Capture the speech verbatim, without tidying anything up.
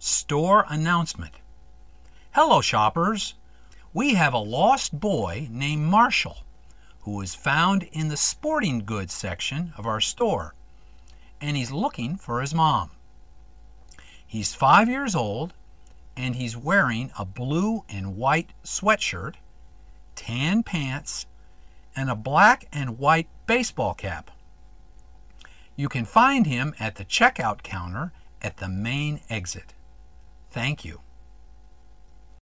Store announcement. Hello shoppers! We have a lost boy named Marshall who was found in the sporting goods section of our store, and he's looking for his mom. He's five years old and he's wearing a blue and white sweatshirt, tan pants, and a black and white baseball cap. You can find him at the checkout counter at the main exit. Thank you.